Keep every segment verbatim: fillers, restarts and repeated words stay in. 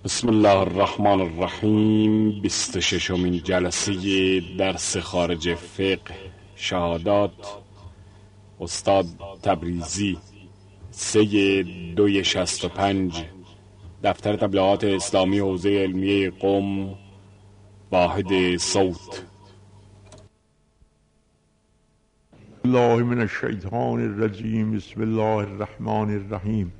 بسم الله الرحمن الرحیم. بیست و ششمین جلسه درس خارج فقه شهادات استاد تبریزی، سه دوی شست و پنج، دفتر تبلیغات اسلامی حوزه علمیه قم، واحد صوت. الله من الشیطان الرجیم. بسم الله الرحمن الرحیم.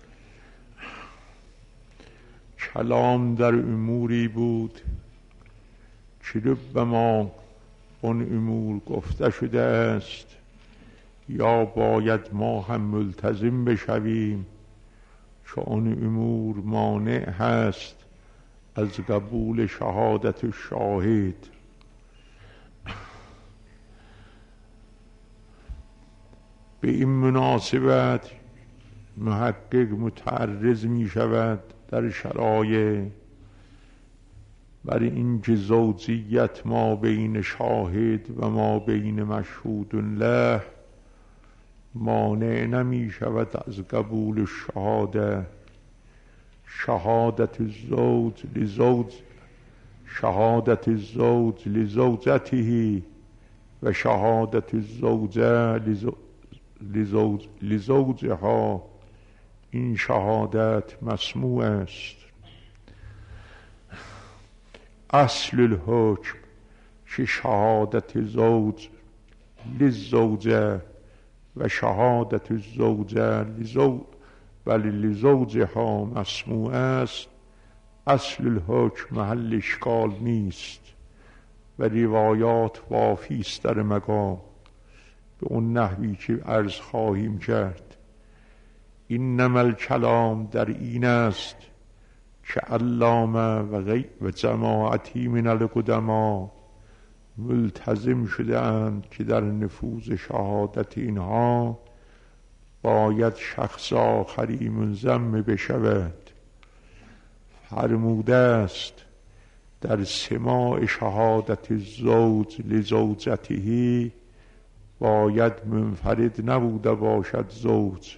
کلام در اموری بود که ربما اون امور گفته شده است، یا باید ما هم ملتزم بشویم که اون امور مانع هست از قبول شهادت شاهد. به این مناسبت محقق متعرض می شود در شرایع برای اینکه زوجیت ما بین شاهد و ما بین مشهود له مانع نمی شود از قبول شهاده. شهادت الزوج لزوج شهادت الزوج لزوجته و شهادت الزوجه لزوج لزوجها، این شهادت مسموع است. اصل الحکم که شهادت زوج للزوجه و شهادت الزوجه لزوج ولی لزوجها مسموع است. اصل الحکم محل اشکال نیست و روایات وافی است در مقام به اون نحوی که عرض خواهیم کرد. اینما الکلام در این است که علامه و, غی و جماعتی من القدما ملتزم شده اند که در نفوذ شهادت اینها باید شخص آخری منضم بشود. فرموده است در سماع شهادت الزوج لزوجته باید منفرد نبوده باشد زوج،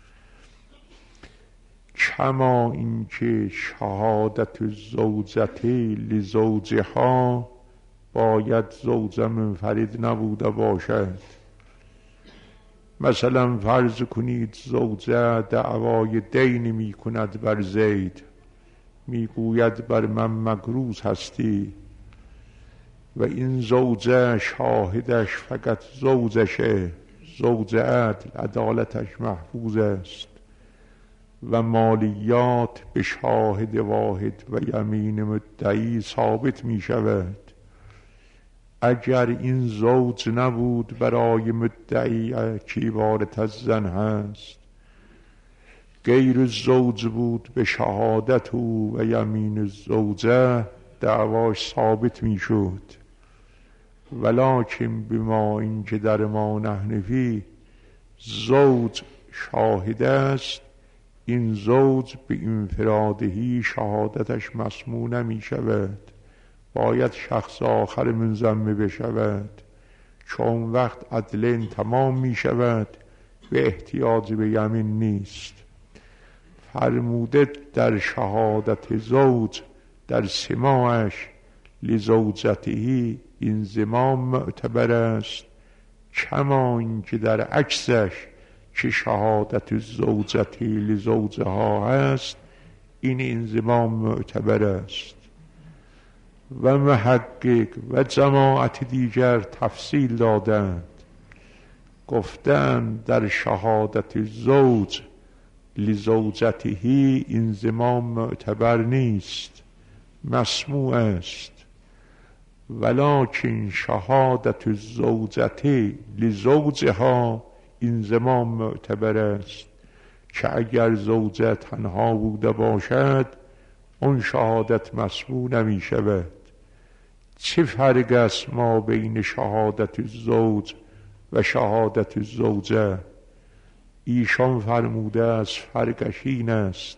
کما اینکه شهادت الزوجته لزوجها باید زوجه منفرد نبوده باشد. مثلا فرض کنید زوجه دعوای دین می کند بر زید، می گوید بر من مگروز هستی و این زوجه شاهدش فقط زوجشه، زوج عدل، عدالتش محفوظ است و مالیات به شاهد واحد و یمین مدعی ثابت می شود. اگر این زوج نبود برای مدعی که عبارت از زن هست، غیر الزوج بود به شهادت او و یمین الزوجه، دعواش ثابت می شد. ولکن بما این که در ما نحنفی زوج شاهد است، این زوج به انفرادهی شهادتش مسموع نمی شود، باید شخص آخر منضم بشود، چون وقت عدلین تمام می شود و احتیاج به یمین نیست. فرموده در شهادت زوج در سماعش لزوجته این زمام معتبر است، کما اینکه در عکسش که شهادت زوجته لزوجها هست این انضمام معتبر است. و محقق و جماعت دیگر تفصیل دادند، گفتند در شهادت زوج لزوجته انضمام معتبر نیست، مسموع است. ولکن شهادت الزوجته لزوجها انضمام معتبر است که اگر زوجه تنها بوده باشد اون شهادت مسموع نمی شود. چه فرق است ما بین شهادت الزوج و شهادت الزوجه؟ ایشان فرموده است فرقش این است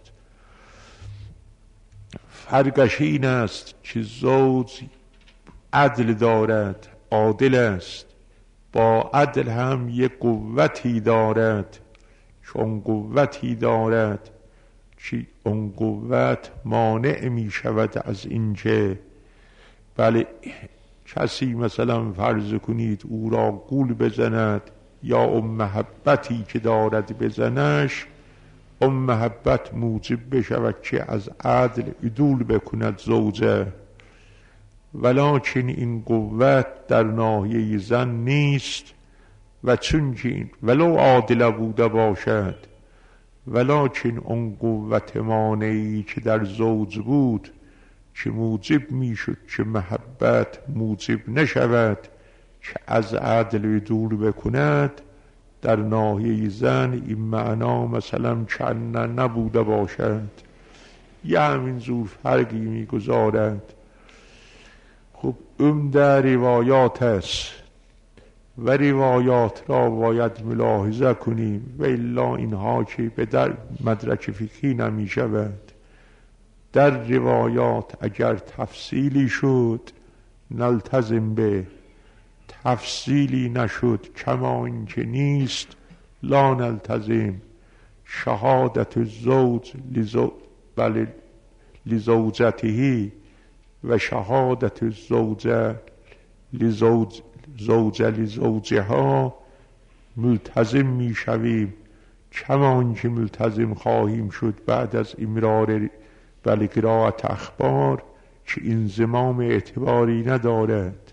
فرقش این است که زوج عدل دارد، عادل است، با عدل هم یک قوتی دارد، چون قوتی دارد که اون قوت مانع می شود از اینکه بله کسی مثلا فرض کنید او را گول بزند یا اون محبتی که دارد بزنش، اون محبت موجب بشود که از عدل عدول بکند زوجه، ولکن این قوت در ناحیه زن نیست و چون که ولو عادل بوده باشد، ولکن اون قوت مانعی که در زوج بود که موجب می شد که محبت موجب نشود که از عدل عدول بکند، در ناحیه زن این معنا مثلا کنه نبوده باشد، یه همینجور فرقی می گذارد. خب عمده روایات است و روایات را باید ملاحظه کنیم و الا اینها که به در مدرک فقهی نمی شود. در روایات اگر تفصیلی شد نلتزم به، تفصیلی نشد کما اینکه نیست لا نلتزم. شهادت الزوج لزو... بل... لزوجته و شهادت الزوجه لزوج زوجه لزوجها ملتزم می شویم کما اینکه ملتزم خواهیم شد بعد از امرار بل قرائت اخبار که این زمام اعتباری ندارد.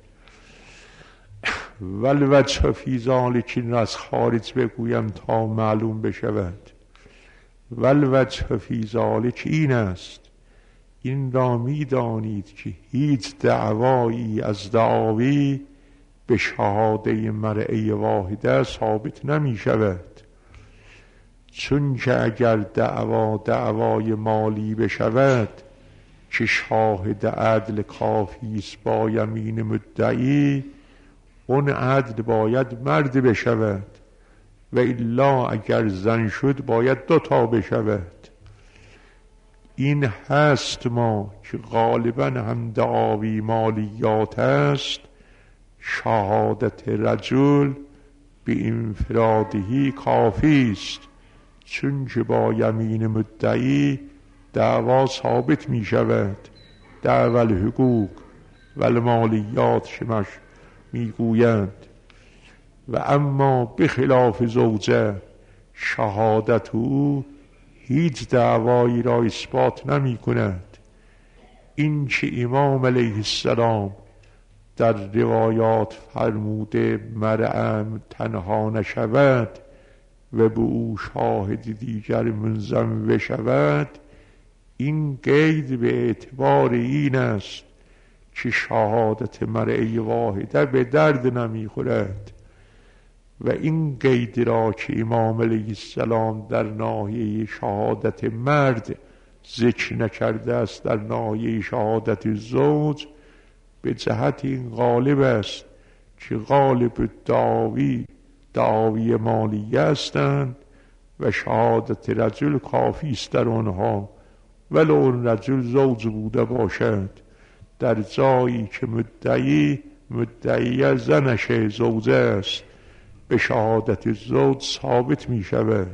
والوجه فی ذلک، این را از خارج بگویم تا معلوم بشود. والوجه فی ذلک این است، این را می دانید که هیچ دعوایی از دعاوی به شهاده مرعی واحده ثابت نمی شود، چون که اگر دعوا دعوای مالی بشود که شاهد عدل کافی است با یمین مدعی، اون عدل باید مرد بشود و الا اگر زن شد باید دو تا بشود. این هست ما که غالبا هم دعاوی مالیات است، شهادت رجل به انفرادهی کافی است، چون که با یمین مدعی دعوا ثابت می شود. دعوی الحقوق و المالیات شمش می گویند. و اما بخلاف زوجه شهادت او هیچ دعوایی را اثبات نمی کند. این که امام علیه السلام در روایات فرموده مرعم تنها نشود و به او شاهد دیگر منضم بشود، این قید به اعتبار این است که شهادت مرعی واحده به درد نمی خورد و این قید را که امام علیه السلام در ناحیه شهادت مرد ذکر نکرده است در ناحیه شهادت زوج، به جهت این غالب است که غالب دعاوی دعاوی مالی هستند و شهادت رجل کافی است در آنها ولو اون رجل زوج بوده باشد، در جایی که مدعی مدعی زنش زوجه است به شهادت زوج ثابت می شود.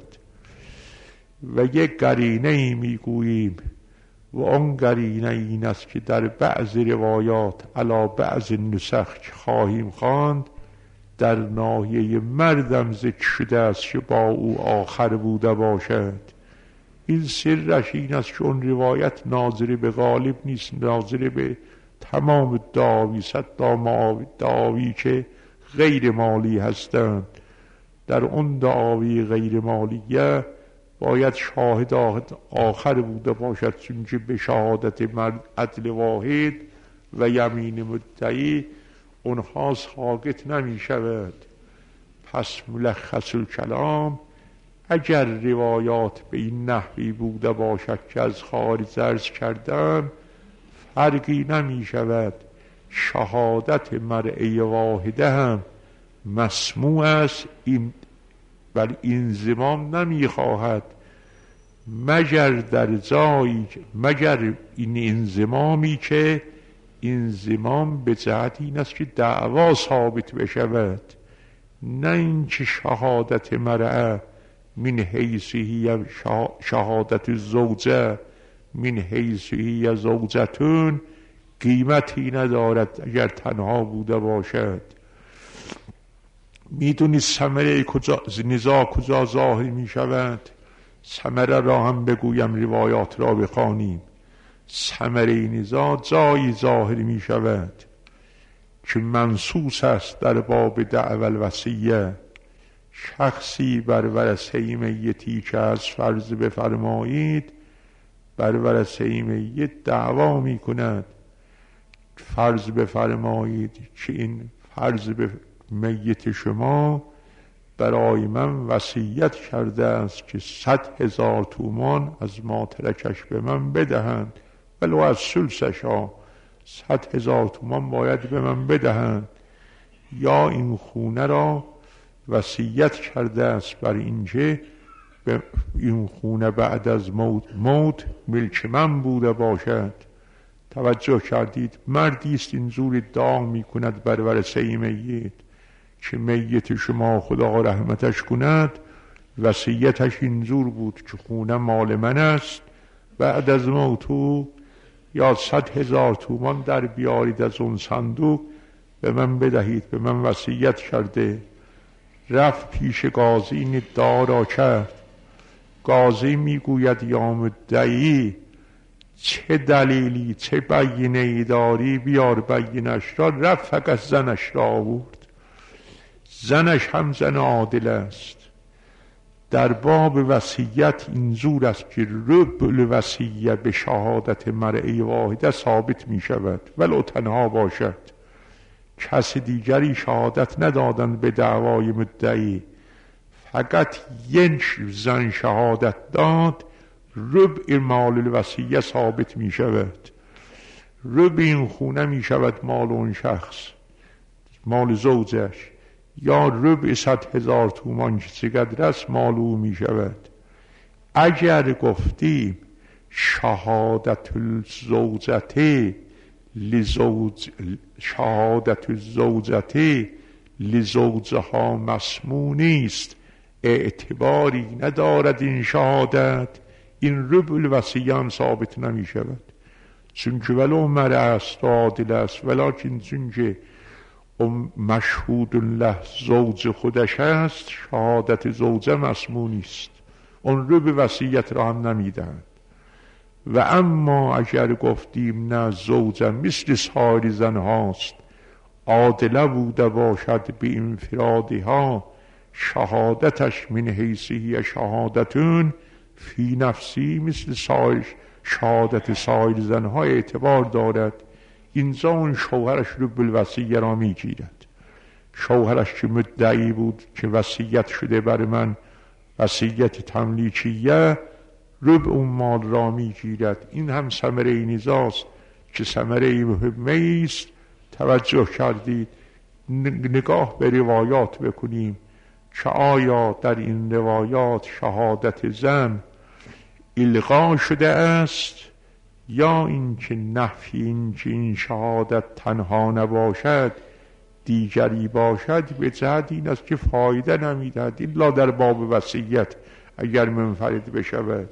و یک قرینه ای می گوییم و آن قرینه این است که در بعض روایات علی بعض نسخ خواهیم خواند در ناحیه مردم ذکر شده است که با او آخر بوده باشد. این سرش این است که اون روایت ناظر به غالب نیست، ناظر به تمام دعاوی صد دعاوی که غیر مالی هستند. در اون دعاوی غیر مالیه باید شاهد آخر بوده باشد، چون که به شهادت مرد عدل واحد و یمین مدعی اونها ساقط نمی شود. پس ملخص الکلام، اگر روایات به این نحوی بوده باشد که از خارج عرض کردم، فرقی نمی شود. شهادت مرعی واحده هم مسموع است، این بل انضمام نمی خواهد مگر در جایی مگر این انضمامی که انضمام به جهت این است که دعوا ثابت بشود، نه اینکه شهادت مرعی من حیث هی شهادت الزوجه من حیث هی زوجتون قیمتی ندارد اگر تنها بوده باشد. میدونی ثمره کجا نزاع کجا ظاهر می شود؟ ثمره را هم بگویم روایات را بخوانیم. ثمره نزاع جایی ظاهر می شود که منصوص است در باب دعوی الوصیه. شخصی بر ورثه میتی که از فرض بفرمایید بر ورثه میت دعوا می کند. فرض بفرمایید که این فرض به میت شما برای من وصیت کرده است که صد هزار تومان از ما ترکش به من بدهند، ولو از ثلثش ها صد هزار تومان باید به من بدهند. یا این خونه را وصیت کرده است بر اینکه این خونه بعد از موت موت ملک من بوده باشد. توجه کردید؟ مردی است اینجور ادعا می کند بر ورثه میت که میت شما خدا رحمتش کند وصیتش اینجور بود که خونه مال من است، بعد از موتو یا صد هزار تومان در بیارید از اون صندوق به من بدهید، به من وصیت کرده. رفت پیش قاضی این ادعا را کرد. قاضی میگوید یا مدعی چه دلیلی چه بینه ای داری؟ بیار بینش را. رفت فقط زنش را آورد. زنش هم زن عادل است. در باب وصیت اینجور است که ربع الوصیه به شهادت مرئی واحده ثابت می شود ولو تنها باشد. کس دیگری شهادت ندادند به دعوای مدعی، فقط یک زن شهادت داد، ربع مال الوصیه ثابت می شود. ربع این خونه می شود مال اون شخص، مال زوجش، یا ربع صد هزار تومان که چقدر است مال او می شود. اگر گفتیم شهادت الزوجته لزوج شهادت الزوجته لزوجها مسمونی است، اعتباری ندارد این شهادت، این ربع الوصیه هم ثابت نمی شود. چون که ولو مرء است و عادل است، ولکن چون که مشهود له زوج خودش است شهادت زوجه مسمونی است، اون ربع وصیت را هم نمیدهند. و اما اگر گفتیم نه زوجه مثل سایر زنهاست، عادله بوده باشد به انفرادها، شهادتش من حیثی شهادتون فی نفسی مثل سایر شهادت سایر زنها اعتبار دارد. اینجا اون شوهرش ربع الوصیه را میگیرد. شوهرش که مدعی بود که وصیت شده بر من وصیت تملیکیه، ربع اون مال را میگیرد. این هم ثمره نزاست که ثمره مهمه است. توجه کردید؟ نگاه به روایات بکنیم که آیا در این روایات شهادت زن الغا شده است یا اینکه نفی اینکه این شهادت تنها نباشد دیگری باشد. به جهت این است که فایده نمیدهد الا در باب وصیت اگر منفرد بشود.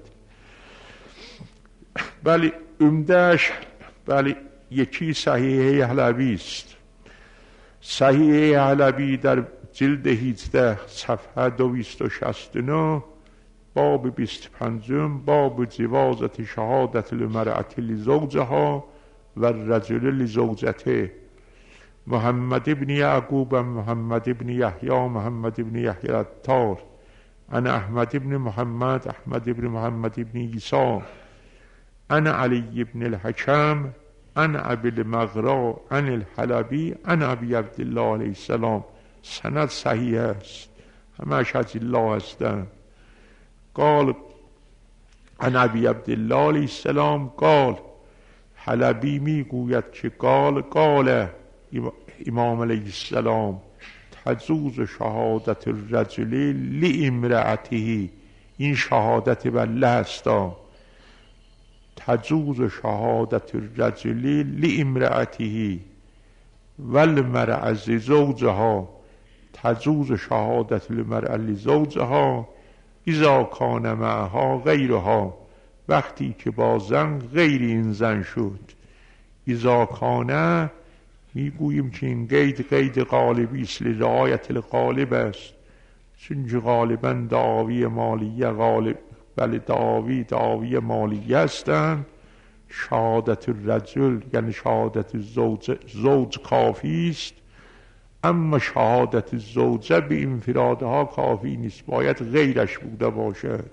بله عمدهش بله یکی صحیحه حلبی است. صحیحه حلبی در جلد هجده صفحه دویست و شصت و نه باب بیست و پنجم باب جوازت شهادت المرأة لزوجها و الرجل لزوجته. محمد ابن یعقوب محمد ابن یحیی محمد ابن یحیی العطار انا احمد ابن محمد احمد ابن محمد ابن عیسی انا علی ابن الحکم انا ابی المغرا انا الحلبی انا ابی عبدالله علیه السلام. سند صحیح است، همش از الله هستند. قال عن ابی عبدالله علیه السلام قال، حلبی میگوید که قال قال امام علیه السلام تجوز شهادت الرجل لامرأته. این شهادت بله هستا. تجوز شهادت الرجل لامرأته والمرأة زوجها. تجوز شهادت المرأة لزوجها اذا کان معها غیرها، وقتی که با زن غیر این زن شد. اذا کان میگوییم که این قید قید غالبی است، لرعایت الغالب است، چون غالبا دعاوی مالیه غالب، بله دعاوی دعاوی مالیه هستند. شهادت الرجل یعنی شهادت زوج, زوج کافی است، اما شهادت زوجه به انفرادها کافی نیست، باید غیرش بوده باشد.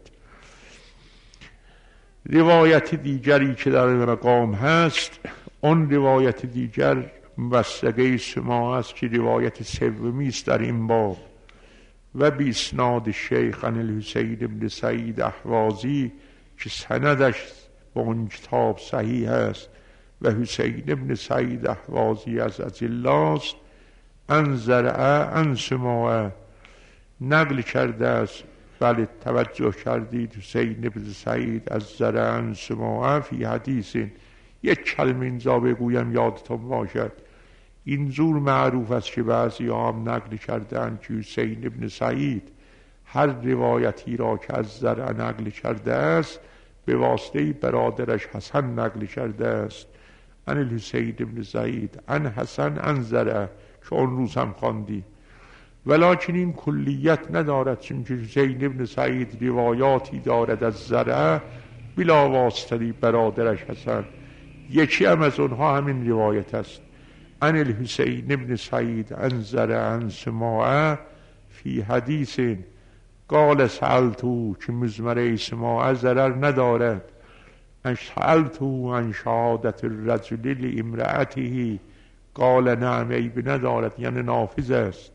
روایت دیگری که در مقام هست، اون روایت دیگر موثقه سماع است که روایت سومی است در این باب، و بی اسناد شیخ عن الحسین بن سعید احوازی که سندش با اون کتاب صحیح است و حسین بن سعید احوازی از اجلا است. ان زرع ان سماع نقل کرده است. بله توجه کردید، حسین بن سعید از زرع ان سماع فی حدیث. یک کلمه اینجا بگویم یادتون باشد، اینجور معروف است که بعضی هم نقل کردند که حسین بن سعید هر روایتی را که از زرع نقل کرده است به واسطه برادرش حسن نقل کرده است. ان الحسین بن سعید ان حسن ان زرع، که اون روز هم خواندی. ولکن این کلیت ندارد، چون که حسین بن سعید روایاتی دارد از زرع بلا واسطه برادرش حسن. یکی هم از اونها همین روایت است. ان الحسین بن سعید ان زرع ان سماع فی حدیث قال سألتو، که مزمره سماع ضرر ندارد. ان سألتو ان شهادت الرجل لامرأته قال نعم، عیب ندارد یعنی نافذ است.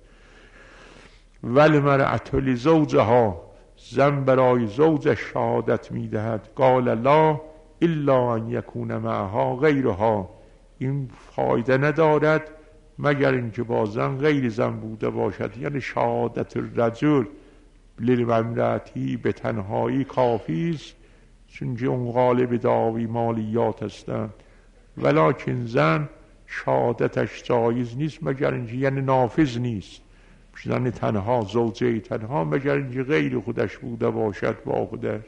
والمرأة لزوجها، زن برای زوجش شهادت میدهد. قال لا الا ان یکون معها غیرها، این فایده ندارد مگر اینکه با زن غیر زن بوده باشد. یعنی شهادت الرجل للمرأتی به تنهایی کافی است، چون اون غالب دعاوی مالیات هستند. ولکن زن شهادتش جایز نیست مگر اینکه یعنی نافذ نیست، زن تنها زوجه تنها مگر اینکه غیر خودش بوده باشد با خودش.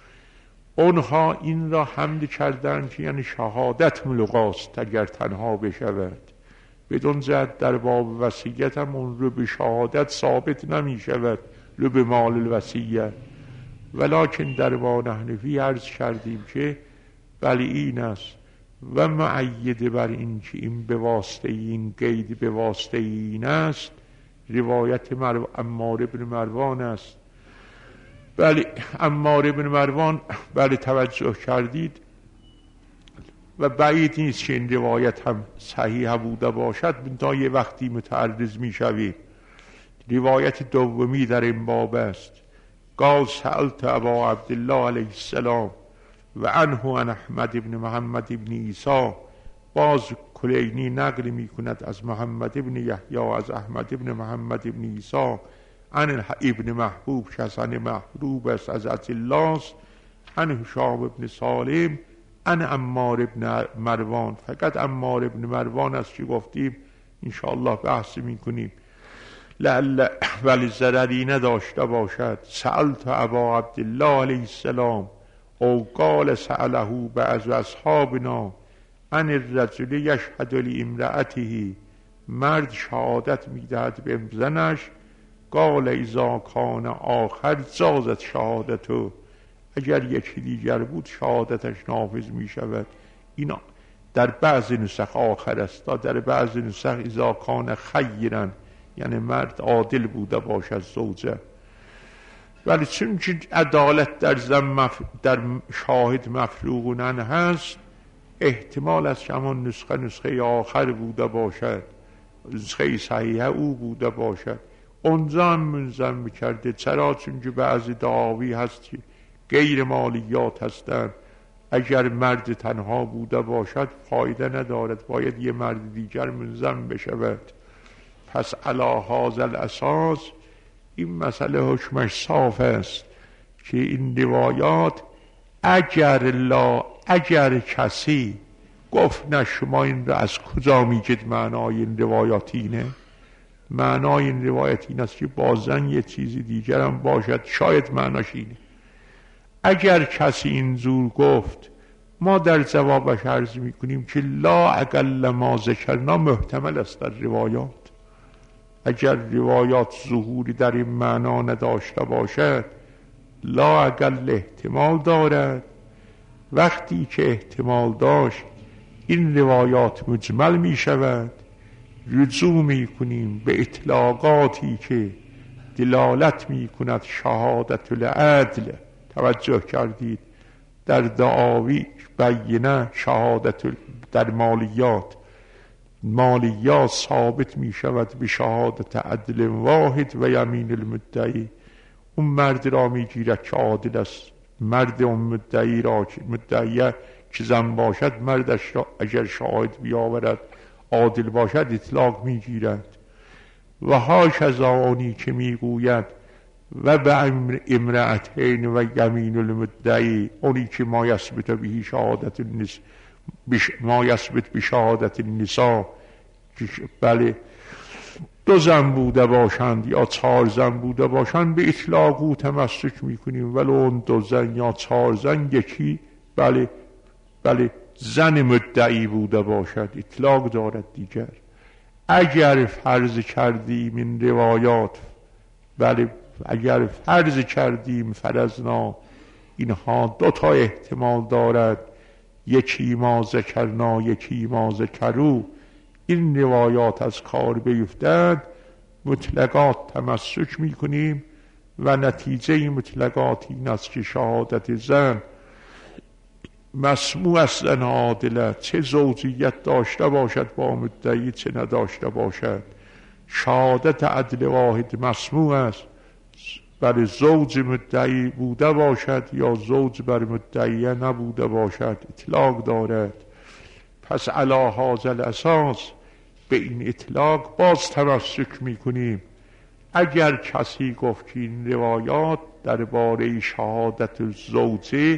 اونها این را حمل کردند که یعنی شهادت ملغاست اگر تنها بشود. بدون جهت در باب وصیت هم اون رو به شهادت ثابت نمی شود، رو به مال الوصیت. ولکن در باب حنفی عرض کردیم که بلی این است و معید بر این که این به واسطه این قید به واسطه این است روایت مرو... عمار بن مروان است. بله عمار بن مروان، بله توجه کردید و بعید نیست که این روایت هم صحیح بوده باشد، تا یه وقتی متعرض می شوید. روایت دومی در این باب است. قال سألت ابا عبدالله علیه السلام و عنه عن احمد بن محمد بن عیسی. باز کلینی نقل می کند از محمد بن یحیی از احمد بن محمد بن عیسی عن ابن محبوب که حسن محبوب است از اجلاس، عن هشام بن سالم عن عمار بن مروان. فقط عمار بن مروان است که گفتیم انشاءالله بحث می کنیم لعل ولی ضرری نداشته باشد. سألت ابا عبدالله علیه السلام او قال سأله بعض اصحابنا عن الرجل یشهد لامرأته، مرد شهادت میدهد به زنش. قال اذا کان آخر جازت شهادتو، اگر یکی دیگر بود شهادتش نافذ می شود. اینا در بعض نسخ آخر است، در بعض نسخ اذا کان خیرا، یعنی مرد عادل بوده باشد زوجه. ولی چون که عدالت در زن مف... در شاهد مفروغونن هست، احتمال است که همان نسخه نسخه آخر بوده باشد، نسخه صحیحه او بوده باشد. اونجا هم منظم کرده. چرا؟ چون که بعضی دعاوی هست که غیر مالیات هستند، اگر مرد تنها بوده باشد فایده ندارد، باید یه مرد دیگر منظم بشود. پس علی هذا الاساس این مسئله حکمش صاف است که این روایات اگر لا اگر کسی گفت نه شما این را از کجا میگید معنای این روایات اینه، معنای این روایت این است که با زن یه چیزی دیگر هم باشد. شاید معناش اینه. اگر کسی این زور گفت، ما در جوابش عرض میکنیم که لا اقل ما ذکرنا محتمل است در روایات. اگر روایات ظهوری در این معنا نداشته باشد، لا اقل احتمال دارد. وقتی که احتمال داشت، این روایات مجمل می شود. رجوع می کنیم به اطلاقاتی که دلالت می کند شهادت العدل. توجه کردید؟ در دعاوی بینه شهادت در مالیات مالیات ثابت می شود به شهادت عدل واحد و یمین المدعی. اون مرد را می گیرد که عادل است. مرد اون مدعی را مدعیه که زن باشد، مردش را اگر شاهد بیاورد عادل باشد اطلاق می گیرد. و هاش از آنی که می گوید و به امرأتین و یمین المدعی، اونی که ما یثبت به شهادت النس بش... ما یثبت به شهادت النساء، بله دو زن بوده باشند یا چهار زن بوده باشند به اطلاق او تمسک میکنیم، ولو اون دو زن یا چهار زن یکی بله بله زن مدعی بوده باشد اطلاق دارد دیگر. اگر فرض کردیم این روایات، بله اگر فرض کردیم فرضنا اینها دو تا احتمال دارد، یکی ما ذکرنا یکی ما ذکرو، این روایات از کار بیفتند، مطلقات تمسک میکنیم و نتیجه این مطلقات این است که شهادت زن مسموع از زن عادله، چه زوجیت داشته باشد با مدعی چه نداشته باشد. شهادت عدل واحد مسموع است، بر زوج مدعی بوده باشد یا زوج بر مدعیه نبوده باشد اطلاق دارد. پس علی هذا الاساس به این اطلاق باز تمسک میکنیم. اگر کسی گفت که این روایات درباره شهادت زوجه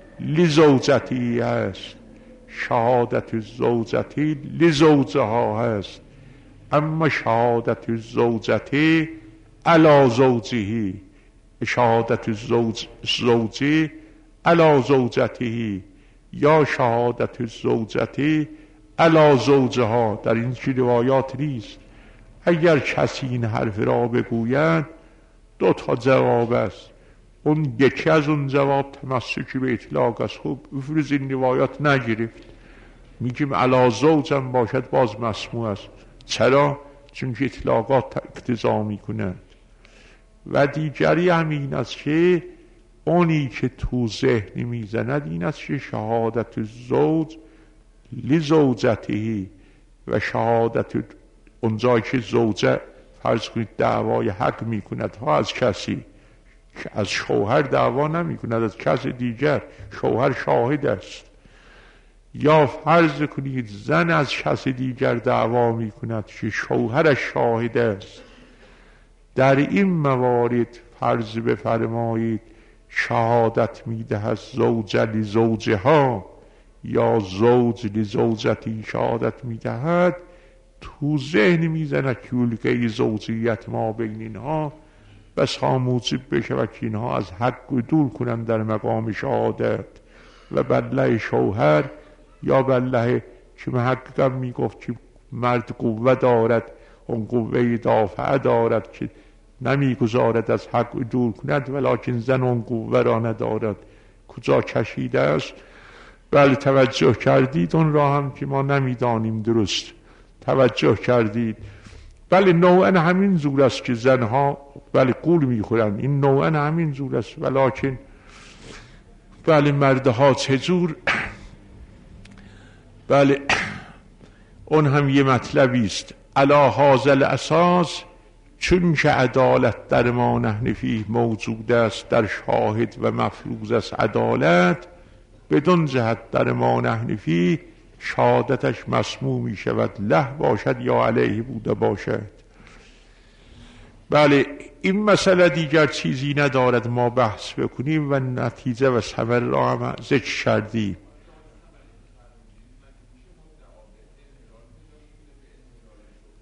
لزوجتی است، شهادت زوجتی لزوجها هست، اما شهادت زوجتی علی زوجه، شهادت زوج زوجه علی زوجته، یا شهادت زوجته علی زوجها، در این چی روایات نیست. اگر کسی این حرف را بگوید دو تا جواب است. اون یکی از اون جواب تمسکی به اطلاق است. خوب افرز این روایات نگرفت، میگیم علی زوجم باشد باز مسموع است. چرا؟ چون که اطلاقات اقتضا میکنند. و دیگری همین است که اونی که تو ذهن میزند این است که شهادت زوج لزوجته و شهادت اونجایی که زوجه فرض کنید دعوای حق میکند ها از کسی، از شوهر دعوا نمیکند، از کس دیگر، شوهر شاهد است. یا فرض کنید زن از کس دیگر دعوا میکند که شوهرش شاهد است. در این موارد فرض بفرمایید شهادت میدهد زوج لزوجها یا زوج لزوجتی شهادت میدهد، تو ذهن میزند که الگه زوجیت ما بین اینها بس ها موجب بشه و که اینها از حق دور کنند در مقام شهادت و بله شوهر یا بله که محققم میگفت که مرد قوه دارد، اون قوه دافعه دارد که نمیگذارد از حق دور کند، ولیکن زن اون قوه را ندارد. کجا کشیده است؟ بله توجه کردید؟ اون را هم که ما نمیدانیم درست توجه کردید. بله نوعا همین زور است که زنها بله قول میخورند، این نوعا همین زور است، ولیکن بله مردها چجور؟ بله اون هم یه مطلبی است. علی هذا الاساس، چون که عدالت در ما نحن فیه موجود است، در شاهد و مفروض است عدالت، بدون جهت در ما نحن فیه شهادتش مسموع می شود، له باشد یا علیه بوده باشد. بله این مسئله دیگر چیزی ندارد ما بحث بکنیم و نتیجه و ثمر را هم ذکر کردیم.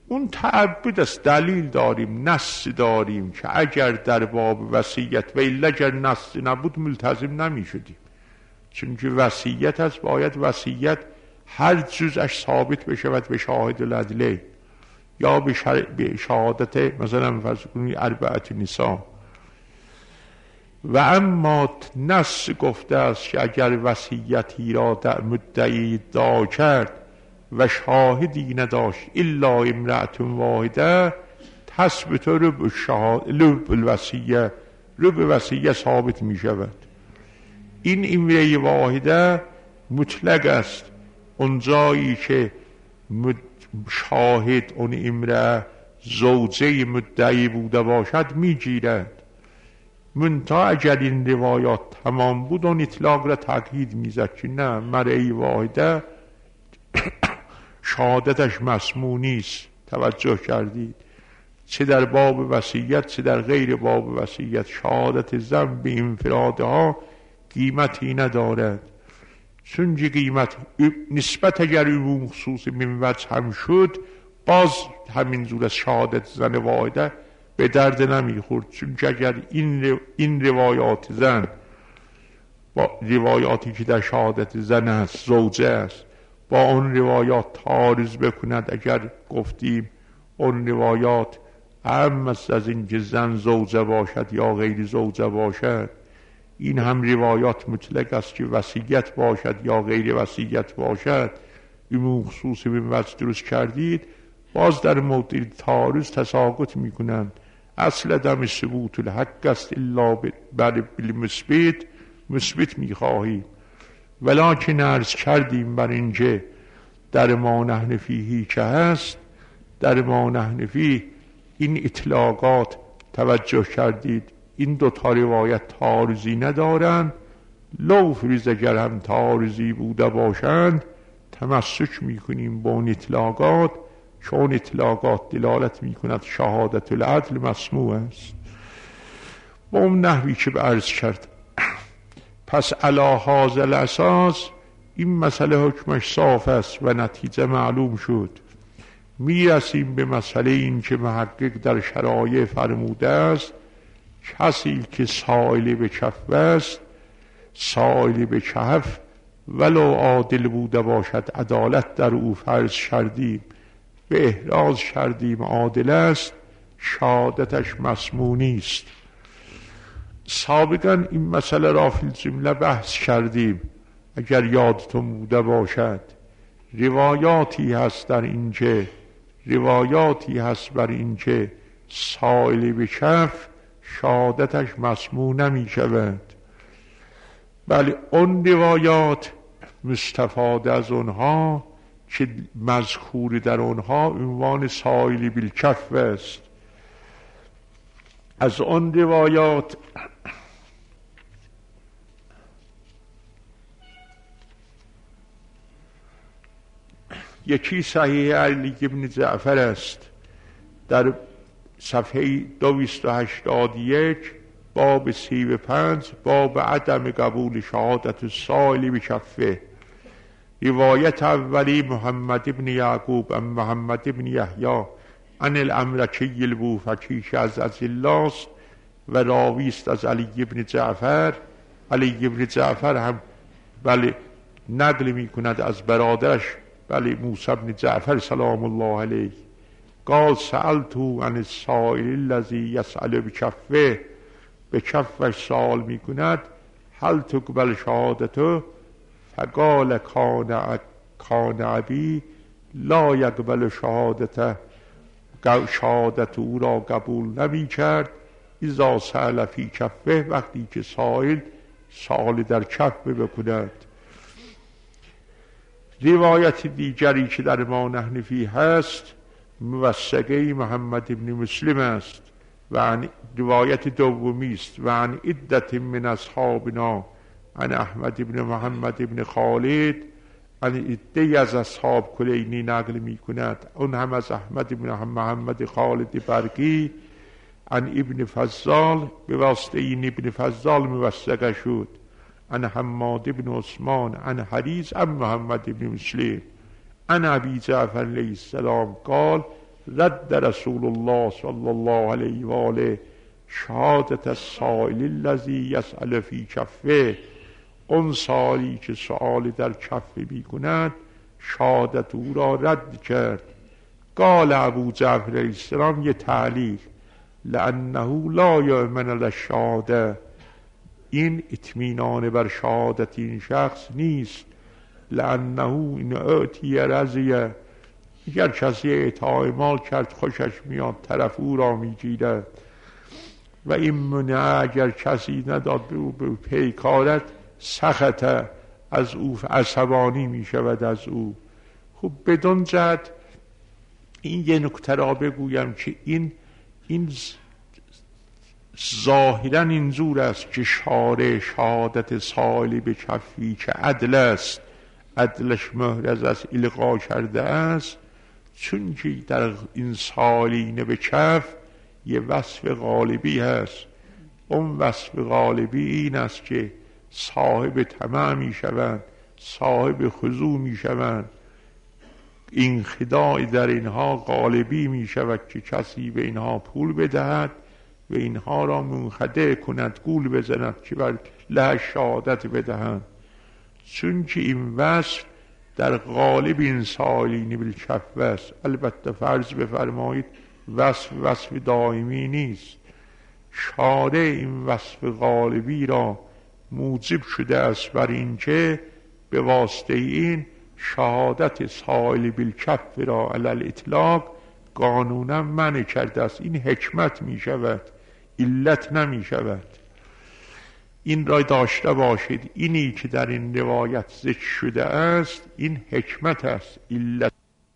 اون تعبد است. دلیل داریم، نص داریم که اگر در باب وصیت و الا اگر نص نبود ملتزم نمی شدیم، چون که وصیت است، باید وصیت هر جزش ثابت بشود به شاهد العدله یا به, شر... به شهادت مثلا فرض کنید اربعه نساء. و اما نص گفته است که اگر وصیتی را در مدعی ادعا کرد و شاهدی نداشت الا امرأة واحده تثبت ربع الشهاد ربع الوصیه، ربع وصیه ثابت می شود. این امرأة واحده مطلق است. اون جایی که شاهد اون امرأة زوجه مدعی بوده باشد می گیرد. منتها اگر این روایات تمام بود اون اطلاق را تقیید میزد که نه، مرأة واحده شهادتش مسموع نیست. توجه کردید؟ چه در باب وصیت چه در غیر باب وصیت شهادت زن به انفرادها قیمتی ندارد، چون قیمت نسبت اگر عموم خصوص من وجه هم شد باز همین جور از شهادت زن واحده به درد نمیخورد، چون که اگر این, این روایات زن با روایاتی که در شهادت زن است زوجه است با اون روایات تعارض بکند، اگر گفتیم اون روایات اهم است از این که زن زوجه باشد یا غیر زوجه باشد، این هم روایات مطلق است که وصیت باشد یا غیر وصیت باشد، عموم خصوص به وجه درست کردید، باز در مورد تعارض تساقط میکنند. اصل دم ثبوت الحق است الا بر بالمثبت، مثبت میخواهیم. ولکن عرض کردیم بر اینکه در ما نحن فیه که هست، در ما نحن فیه این اطلاقات توجه کردید این دو تا روایت تعارضی ندارند. لو فریز اگر هم تعارضی بوده باشند تمسک میکنیم با اون اطلاقات، چون اطلاقات دلالت میکند شهادت العدل مسموع است با اون نحوی که به عرض کرد. پس علی هذا الاساس این مسئله حکمش صاف است و نتیجه معلوم شد. میرسیم به مسئله این که محقق در شرایع فرموده است کسی که سائل به کف است، سائل به کف ولو عادل بوده باشد عدالت در او فرض کردیم به احراز کردیم عادل است، شهادتش مسموع نیست. سابقا این مسئله را فی الجمله بحث کردیم اگر یادتون بوده باشد. روایاتی هست در اینکه روایاتی هست بر اینکه سائل به کف شهادتش مسموع نمی شود، بله اون روایات مستفاده از اونها که مذکور در اونها عنوان سائل بالکف است. از اون روایات یکی صحیح علی ابن جعفر است در صفحه دویست و هشتاد و یک باب سی و پنج باب عدم قبول شهادت السائل بکفه. روایت اولی محمد ابن یعقوب ام محمد ابن یحیی عن الامرکی البوفکی از از الله و راویست از علی ابن جعفر. علی ابن جعفر هم بله نقل می کند از برادرش بله موسی ابن جعفر سلام الله علیه قال سألتو عن السائل الذی یسأل بکفه، به کفش سوال می کند هل تقبل شهادتو، فقال کان کان ابی لا یقبل شهادته، شهادت او را قبول نمی کرد اذا سأل فی کفه، وقتی که سائل سوال در کف بکند. روایت دیگری که در ما نحن فیه هست موثقه محمد ابن مسلم است و عن روایت دومی است و عن عدت من اصحابنا عن احمد ابن محمد ابن خالد عن عده از اصحاب کلینی نقل می کند، اون هم از احمد ابن محمد خالد برقی عن ابن فضال به واسطه این ابن فضال موثقه شد عن حماد ابن عثمان عن حریز عن محمد ابن مسلم عن ابی جعفر علیه السلام قال رد رسول الله صلی الله علیه و آله شهادت السائل الذی یسأل فی کفه، اون سالی که سؤال در کفه می کند شهادت او را رد کرد. قال ابو جعفر علیه السلام یه تعلیل، لانه لا یؤمن للشهاده، این اطمینان بر شهادت این شخص نیست. لانه این اعطی رضیه، اگر کسی اعطای مال کرد خوشش میاد طرف او را میگیرد، و این منع اگر کسی نداد به او به پیکارت سخطه، از او عصبانی میشود از او. خب بدون جهت این یه نکته را بگویم که این این ظاهرا اینجور است که شارع شهادت سائل به کفی که عدل است، عدلش محرز از القا کرده است، چون که در این سالین به کف یه وصف غالبی هست. اون وصف غالبی این است که صاحب طمع می شوند، صاحب خضوع می شوند، این خداع در اینها غالبی می شود که کسی به اینها پول بدهد و اینها را منخدع کند، گول بزند که بر له شهادت بدهند. چون که این وصف در غالب این سالین بالکف است. البته فرض بفرمایید وصف وصف دائمی نیست، شارع این وصف غالبی را موجب شده است بر اینکه به واسطه این شهادت سائل بالکف را علی الاطلاق قانونا منع کرده است. این حکمت می شود، علت نمی شود. این را داشته باشید، اینی که در این روایت ذکر شده است این حکمت است، علت.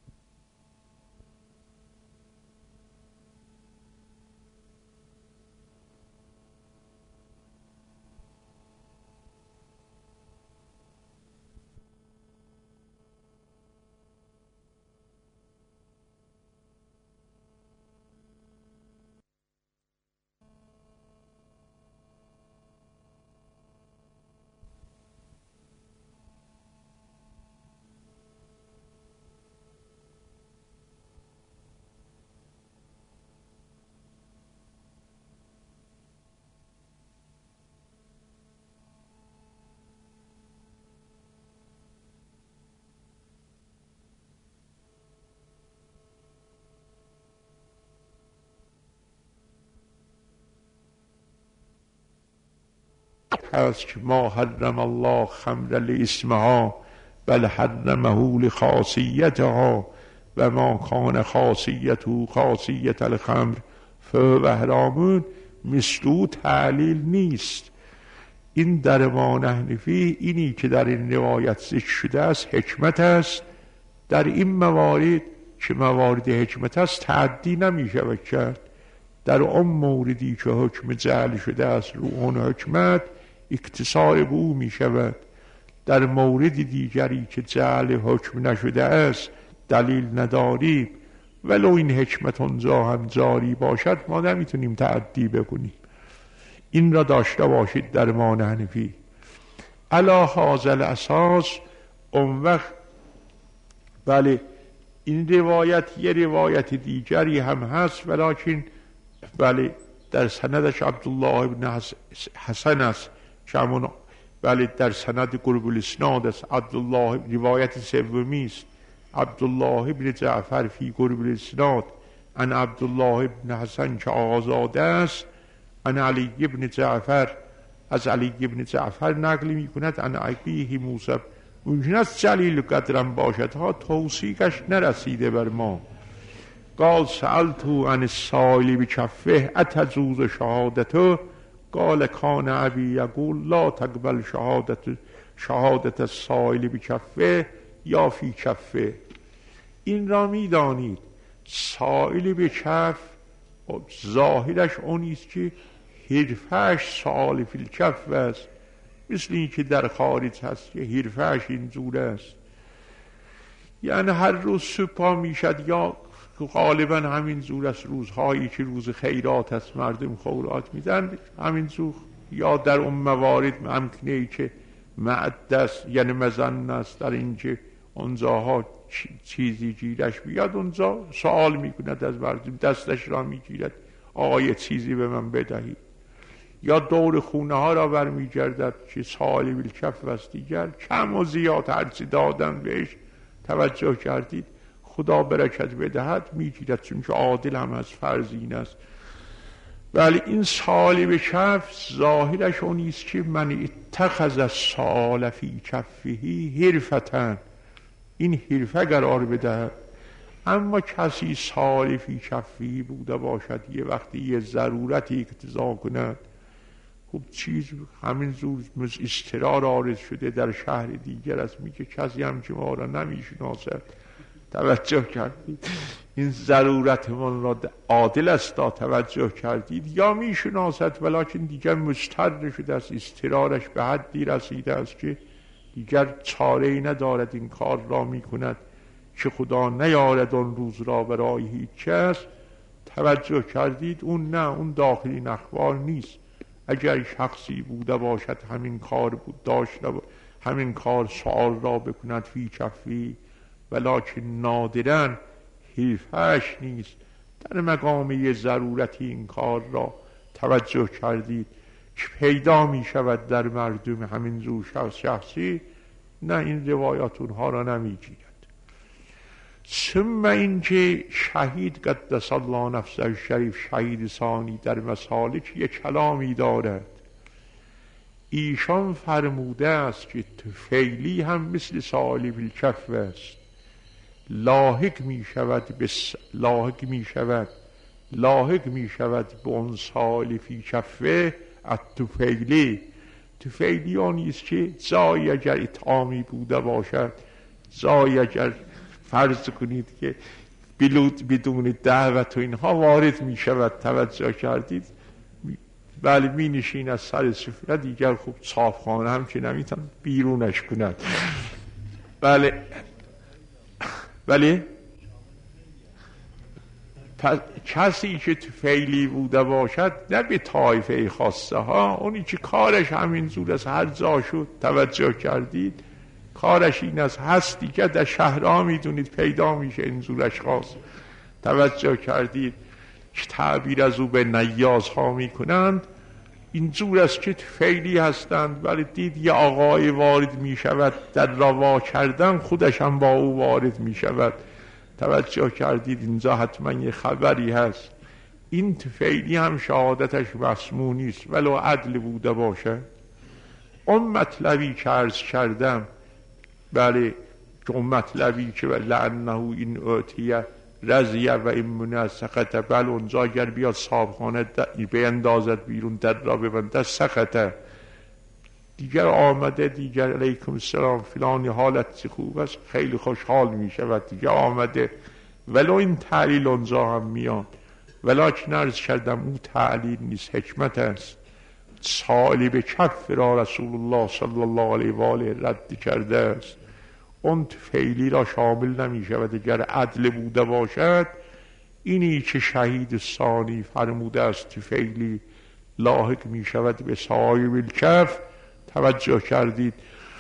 هست که ما حرم الله خمر لاسمها بل حرمه لخاصیتها و ما کان خاصیته خاصیت الخمر فهو حرام، مثلو تعلیل نیست. این در ما نحنفی اینی که در این روایت ذکر شده است حکمت است. در این موارد که موارد حکمت است تعدی نمی شود کرد. در اون موردی که حکم جعل شده است رو اون حکمت اکتسار به او می شود. در مورد دیگری که جعل حکم نشده است دلیل نداریم، ولو این حکمت اونجا هم جاری باشد ما نمیتونیم تعدی بکنیم. این را داشته باشید در ما حنفی. علی هذا الاساس اون وقت بله این روایت یه روایت دیگری هم هست، ولیکن بله در سندش عبدالله ابن حسن است که همون بله در سند قرب الاسناد است. عبدالله روایت سومی است، عبدالله ابن جعفر فی قرب الاسناد ان عبدالله ابن حسن که آزاده است، ان علی ابن جعفر از علی ابن جعفر نقل می کند ان ابیه موسی. ممکن است جلیل قدرم باشد ها، توثیقش نرسیده بر ما. قال سألتو عن السائل بکفه اتجوز شهادته قال کان ابی یقول لا تقبل شهادت شهادت السائل بکفه یا فی کفه. این را می دانید سائل به کف ظاهرش اونیست که حرفش سائل فی الکف است، مثل این که در خارج هست که حرفش اینجور است، یعنی هر روز صبح می شد یا غالبا همین زور است، روزهایی که روز خیرات است مردم خورات میدن همین زور، یا در اون موارد ممکنه ای که معد است یعنی مزن است در اینکه اونجاها چیزی گیرش بیاد اونجا سوال میکند از مردم، دستش را میگیرد آقای چیزی به من بدهید، یا دور خونه ها را برمیگردد که سالی بالکف است. دیگر کم و زیاد هرچی دادن بهش توجه کردید خدا برکت بدهد میگیرد، چون که عادل هم از فرض این است. ولی این سالی به کف ظاهرش اونیست که من اتخذ السال فی کفه حرفتن، این حرفه قرار بدهد. اما کسی سالی فی کفه بوده باشد یه وقتی یه ضرورتی اقتضا کند، خب چیز همین زور اضطرار عارض شده در شهر دیگر است، میگه کسی هم که ما را نمیشناسد توجه کردید این ضرورت من را عادل است توجه کردید، یا میشناسد ولیکن دیگر مضطر شده است، اضطرارش به حدی رسیده است که دیگر چاره ای ندارد این کار را میکند که خدا نیارد آن روز را برای هیچ کس. توجه کردید اون نه، اون داخلی اخبار نیست. اگر شخصی بوده باشد همین کار بود داشت همین کار سوال را بکند فی کفی، ولیکن نادراً حیفش نیست، در مقام یه ضرورتی این کار را توجه کردید که پیدا می شود در مردم همین زور شخص شخصی، نه این روایات اونها را نمی گیرد. ثم اینکه شهید قدس الله نفسه شریف شهید ثانی در مسالک یک کلامی دارد. ایشان فرموده است که فعلی هم مثل سالی بالکف است، لاحق می شود بس لاحق می شود لاحق می شود به اون سالی فی کفه التفیلی. تفیلی آنیست که زای اگر اطعامی بوده باشد، زای اگر فرض کنید که بلود بدون دعوت و اینها وارد می شود، توجه کردید، ولی می نشین از سر سفره دیگر خوب صافخانه هم که نمیتون بیرونش کند. بله ولی پس کسی که فعلی بوده باشد نه به طایفه خاصه ها، اونی که کارش همین زور از هر جا شد، توجه کردید کارش این از هست دیگه در شهرها میدونید پیدا میشه این زور اشخاص، توجه کردید که تعبیر از او به نیاز ها میکنند، این زور است که فعلی هستند، ولی دید یه آقای وارد میشود در را وا کردن خودش هم با او وارد میشود، توجه کردید اینجا حتما یه خبری هست. این فعلی هم شهادتش مسموع نیست ولو عدل بوده باشه. اون مطلبی که عرض کردم، بله اون مطلبی که لعنه این اعتیه رضیه و این منه سقطه، بله اونجا اگر بیاد صاحبخانه به اندازت بیرون در را ببنده سقطه، دیگر آمده دیگر علیکم السلام فلانی حالت خوب است خیلی خوشحال می شود دیگر آمده، ولو این تعلیل اونجا هم میاد، ولیکن عرض کردم اون تعلیل نیست، حکمت است. سالی به کف را رسول الله صلی الله علیه و آله رد کرده است، اون فعلی را شامل نمی شود اگر عدل بوده باشد. اینی که شهید ثانی فرموده است فعلی لاحق می شود به سالی بالکف، توجه کردید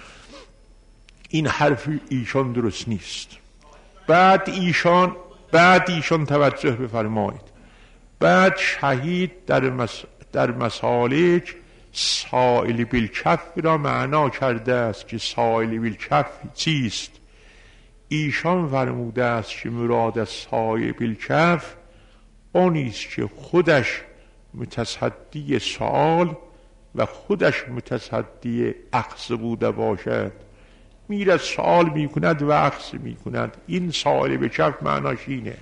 این حرف ایشان درست نیست. بعد ایشان بعد ایشان توجه بفرمایید، بعد شهید در مس در مسالک سائل بالکف را معنا کرده است که سائل بالکف چیست. ایشان فرموده است که مراد از سائل بالکف اونیست که خودش متصدی سؤال و خودش متصدی اخذ بوده باشد، میره سؤال میکند و اخذ میکند. این سائل بالکف معناش اینه،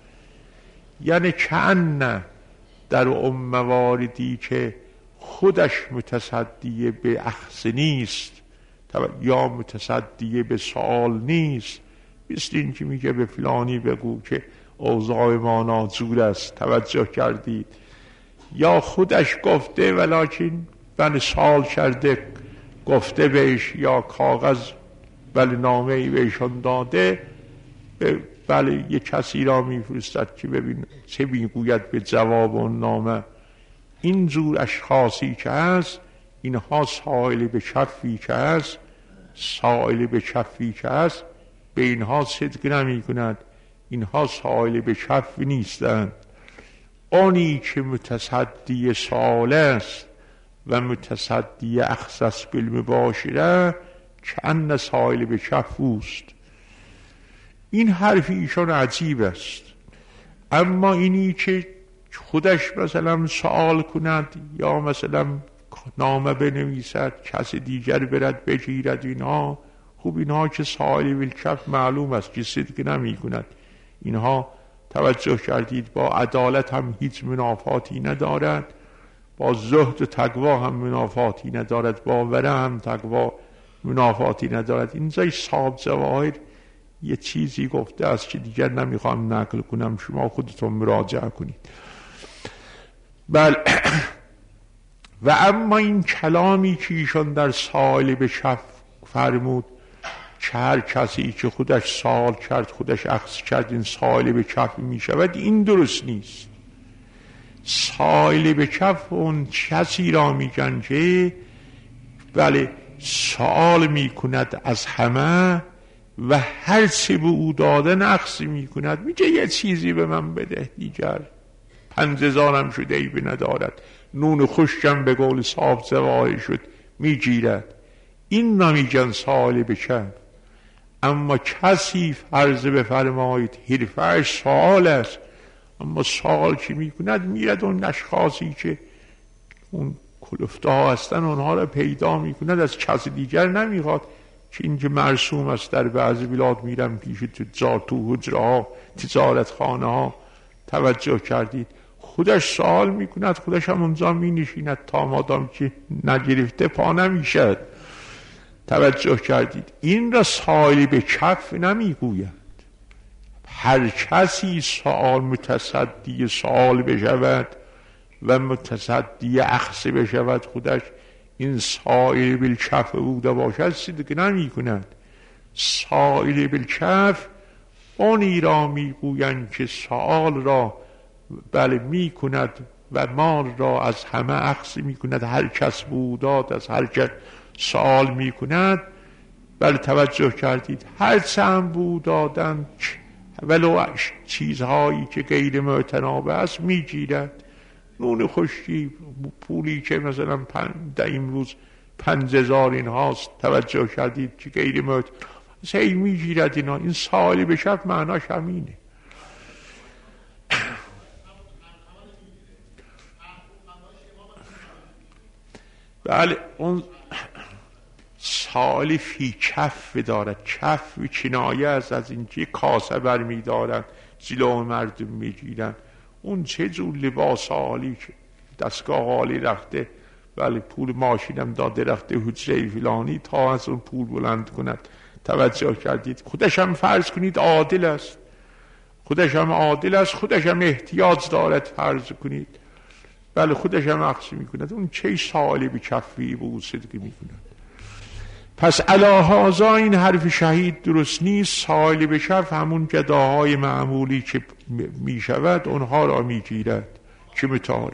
یعنی کأن در اون مواردی که خودش متصدی به اخذ نیست یا متصدی به سؤال نیست، مثل این که میگه به فلانی بگو که اوضاع ما ناجور است، توجه کردید، یا خودش گفته ولیکن بله سوال کرده گفته بهش، یا کاغذ بله نامه ای بهشون داده، بله یک کسی را میفرستد که ببین چه میگوید به جواب اون نامه. این جور اشخاصی که هست اینها سائل به کفی که هست، سائل به کفی که هست به اینها صدق نمی کند، اینها سائل به کف نیستند. آنی که متصدی سؤال است و متصدی اخصص بالمباشره کأن سائل به کف اوست. این حرف ایشان عجیب است، اما اینی که خودش مثلا سوال کند یا مثلا نامه بنویسد کسی دیگر برد بگیرد، اینها خوب اینها که سائل بالکف معلوم است که صدق نمی کند. اینها توجه کردید با عدالت هم هیچ منافاتی ندارد، با زهد و تقوا هم منافاتی ندارد، با ورع هم تقوا منافاتی ندارد. اینجای صاحب جواهر یه چیزی گفته است که دیگر نمیخوام نقل کنم، شما خودتون مراجعه کنید. بله. و اما این کلامی که ایشان در سائل به کف فرمود که هر کسی که خودش سوال کرد خودش اخذ کرد این سائل به کف می شود، این درست نیست. سائل به کف اون کسی را میگن که بله سوال می کند از همه و هر چه به او دادن اخذ می کند، میگه یه چیزی به من بده، دیگر پنجزارم شده ای به ندارد، نون خشکم به قول صاحب زواهر شد میگیرد. این نمیگن سائل به کف. اما کسی فرض بفرمایید حرفش سوال است، اما سوال که میکند میرد اون اشخاصی که اون کلفته ها هستن اونها را پیدا میکند، از کسی دیگر نمیخواد. که اینجا مرسوم است در بعضی بلاد میرم پیش تجار تو حجره ها تجارت خانه ها، توجه کردید خودش سوال میکند، خودش هم اونجا مینشیند تا مادام که نگرفته پا نمیشد. توجه کردید این را سائل به کف نمیگوید. هر کسی سوال متصدی سوال بشود و متصدی اخذ بشود، خودش این سائل بالکف بوده باشد صدق نمی کند. سائل بالکف آنی را میگویند که سوال را بله می کند و مال را از همه اخذ می کند، هر کس بوداد از هر کس سوال می کند. بله توجه کردید هر چند بودادن ولو چیزهایی که غیر معتنابه است می گیرد. نون خشکی پولی که مثلا در این روز پنج هزار این هاست، توجه کردید که غیر معتنابه هی می گیرد اینا. این سائل به کف معناش همینه. بله اون سائل فی کف دارد، کف کنایه است از اینکه کاسه بر می دارند جلو مردم می گیرند. اون چه جور لباس عالی که دستگاه عالی رفته، بله پول ماشینم داده رفته حجره فلانی تا از اون پول بلند کند. توجه کردید خودش هم فرض کنید عادل است، خودش هم عادل است، خودش هم احتیاج دارد فرض کنید، بله خودش هم اخذ می کند. اون چه سائل به کفی به او صدق می کند. پس علی هذا این حرف شهید درست نیست. سائل به کف همون گداهای معمولی که می شود اونها را می گیرد که متعارف.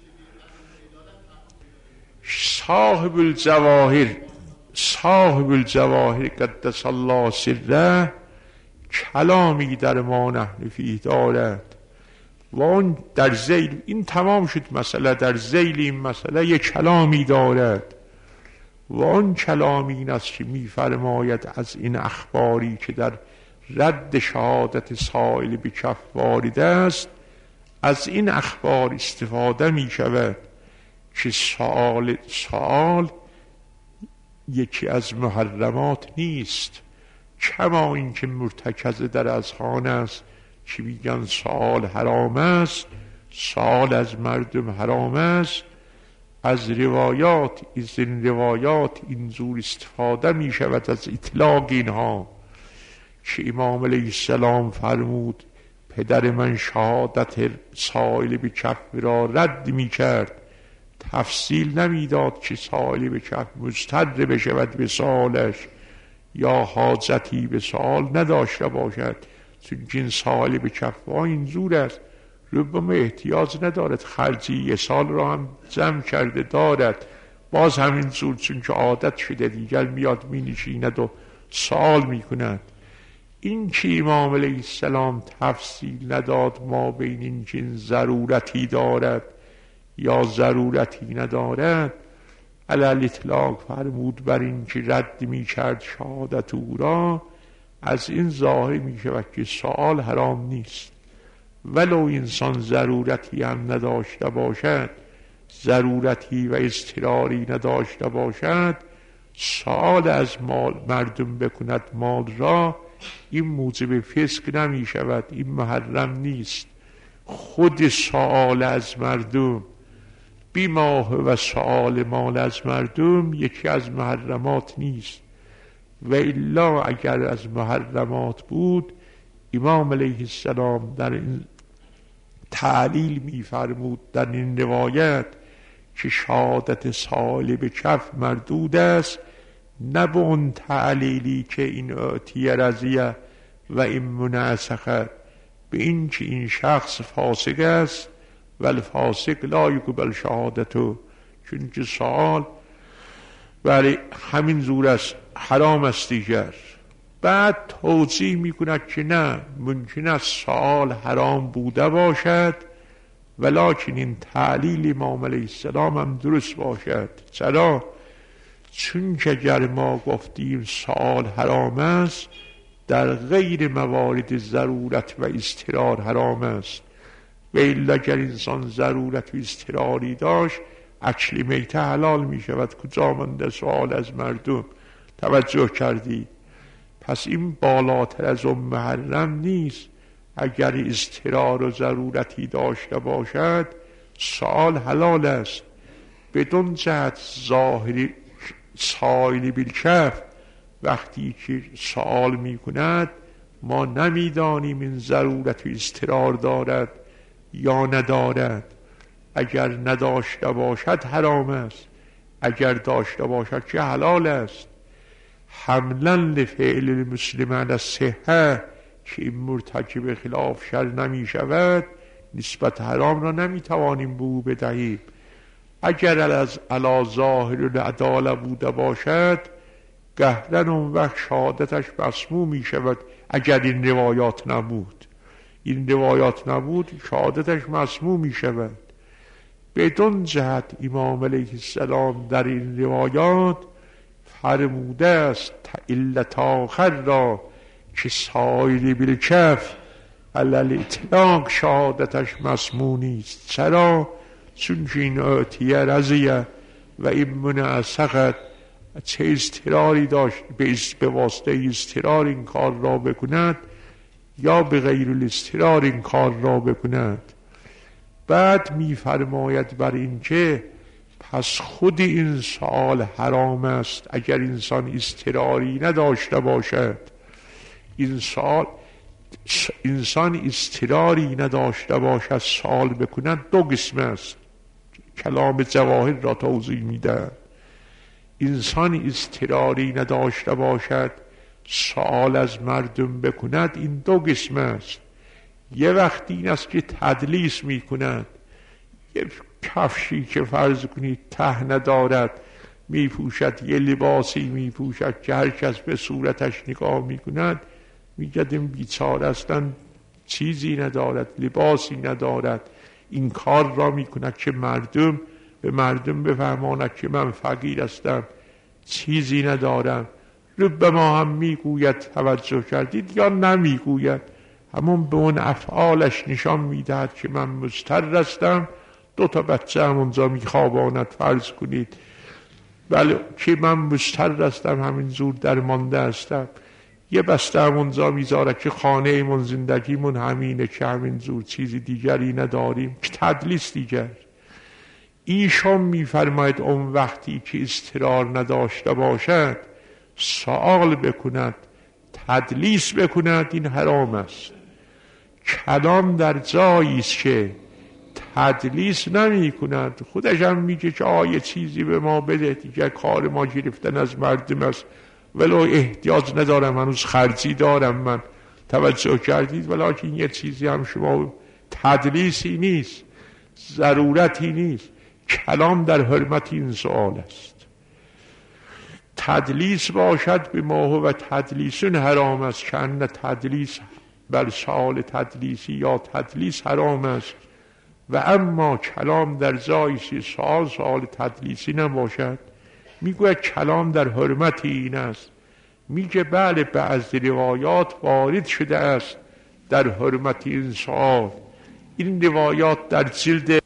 صاحب الجواهر صاحب الجواهر قدس الله سره کلامی در ما نحن فیه دارد و اون در ذیل این تمام شد مسئله. در ذیل این مسئله یک کلامی دارد و اون کلام این است که می فرماید از این اخباری که در رد شهادت سائل به کف وارد است، از این اخبار استفاده می شود که سؤال سؤال یکی از محرمات نیست، کما این که مرتکز در اذهان است که میگن سؤال حرام است، سؤال از مردم حرام است. از روایات از این روایات اینجور استفاده می شود از اطلاق اینها که امام علیه السلام فرمود پدر من شهادت سائل به کف را رد می کرد، تفصیل نمی داد که سائل به کف مضطر بشود به سؤالش یا حاجتی به سؤال نداشته باشد، چون این سائل به کف اینجور است ربما احتیاج ندارد، خرجی یه سال را هم جمع کرده دارد، باز همین زور چون که عادت شده دیگر میاد می نشیند و سوال می کند. این که امام علیه السلام تفصیل نداد ما بین این چین ضرورتی دارد یا ضرورتی ندارد، علی الاطلاق فرمود بر این که رد می کرد شهادت او را، از این ظاهر می شود که سؤال حرام نیست. ولو انسان ضرورتی هم نداشته باشد، ضرورتی و اضطراری نداشته باشد، سؤال از مال مردم بکند مال را، این موجب فسق نمی شود، این محرم نیست. خود سؤال از مردم بیماه و سؤال مال از مردم یکی از محرمات نیست. و الا اگر از محرمات بود، امام علیه السلام در این تعلیل می فرمود در این روایت که شهادت سائل به کف مردود است، نه به اون تعلیلی که این اعطی رضیه و این مناسخه، به این که این شخص فاسق است ولی فاسق لا یقبل شهادتو، چون که سؤال ولی همین زور است، حرام است دیگر. بعد توضیح میکند که نه، ممکن است سؤال حرام بوده باشد ولکن این تعلیل امام علیه السلام هم درست باشد. چرا؟ چون که اگر ما گفتیم سؤال حرام است، در غیر موارد ضرورت و اضطرار حرام است. و الا اگر انسان ضرورت و اضطراری داشت، اکل میته حلال می شود. کجا مانده سؤال از مردم؟ توجه کردی؟ پس این بالاتر از اون محرم نیست. اگر اضطرار و ضرورتی داشته باشد، سؤال حلال است. بدون جهت ظاهری سائل بالکف، وقتی که سؤال می کند ما نمیدانیم این ضرورت و اضطرار دارد یا ندارد. اگر نداشته باشد حرام است، اگر داشته باشد که حلال است. حملا لفعل المسلم علی الصحه، که این مرتکب خلاف شر نمی شود، نسبت حرام را نمی توانیم به او بدهیم. اگر از علی ظاهر العداله بوده باشد، قهرن اون وقت شهادتش مسموع می شود. اگر این روایات نبود این روایات نبود شهادتش مسموع می شود. بدون جهت امام علیه السلام در این روایات فرموده است علت آخر را که سائل بالکف علی الاطلاق شهادتش مسموع نیست. چرا؟ چون این اعطیه رضیه و این مناسخت چه اضطراری داشت به واسطه اضطرار این کار را بکند یا به غیر الاضطرار این کار را بکند. بعد می فرماید بر این که پس خود این سؤال حرام است اگر انسان اضطراری نداشته باشد. این سؤال انسان اضطراری نداشته باشد سؤال بکند دو قسم است. کلام جواهر را توضیح میده. انسان اضطراری نداشته باشد سؤال از مردم بکند، این دو قسم است. یه وقت این است که تدلیس میکند، یه کفشی که فرض کنید ته ندارد میپوشد، یه لباسی میپوشد که هر کس به صورتش نگاه میکند میگد این بیچاره اصلا چیزی ندارد، لباسی ندارد. این کار را میکند که مردم به مردم بفهماند که من فقیر هستم، چیزی ندارم. ربما هم میگوید، توجه کردید یا نمیگوید، همون به اون افعالش نشان میدهد که من مضطر هستم. دو تا بچه هم اونجا میخواباند فرض کنید، بله که من مضطر هستم، همین زور درمانده هستم. یه بسته هم اونجا میذاره که خانه ایمون زندگیمون همینه که همین زور چیزی دیگری نداریم، که تدلیس دیگر. ایشان میفرماید اون وقتی که اضطرار نداشته باشد سؤال بکند، تدلیس بکند، این حرام است. کلام در جایی است که تدلیس نمی کند، خودش هم میگه که آیه چیزی به ما بده، دیگه کار ما گرفتن از مردم است، ولو احتیاج ندارم، هنوز خرجی دارم من. توجه کردید؟ ولیکن یه چیزی هم شما، تدلیسی نیست، ضرورتی نیست. کلام در حرمت این سؤال است. تدلیس باشد به ما و تدلیس حرام است، که ان تدلیس بر سؤال تدلیسی یا تدلیس حرام است. و اما کلام در زایسی سؤال سؤال تدلیسی نباشد. میگوید کلام در حرمت این است. میگه بله بعضی روایات وارد شده است در حرمت این سؤال. این روایات در جلد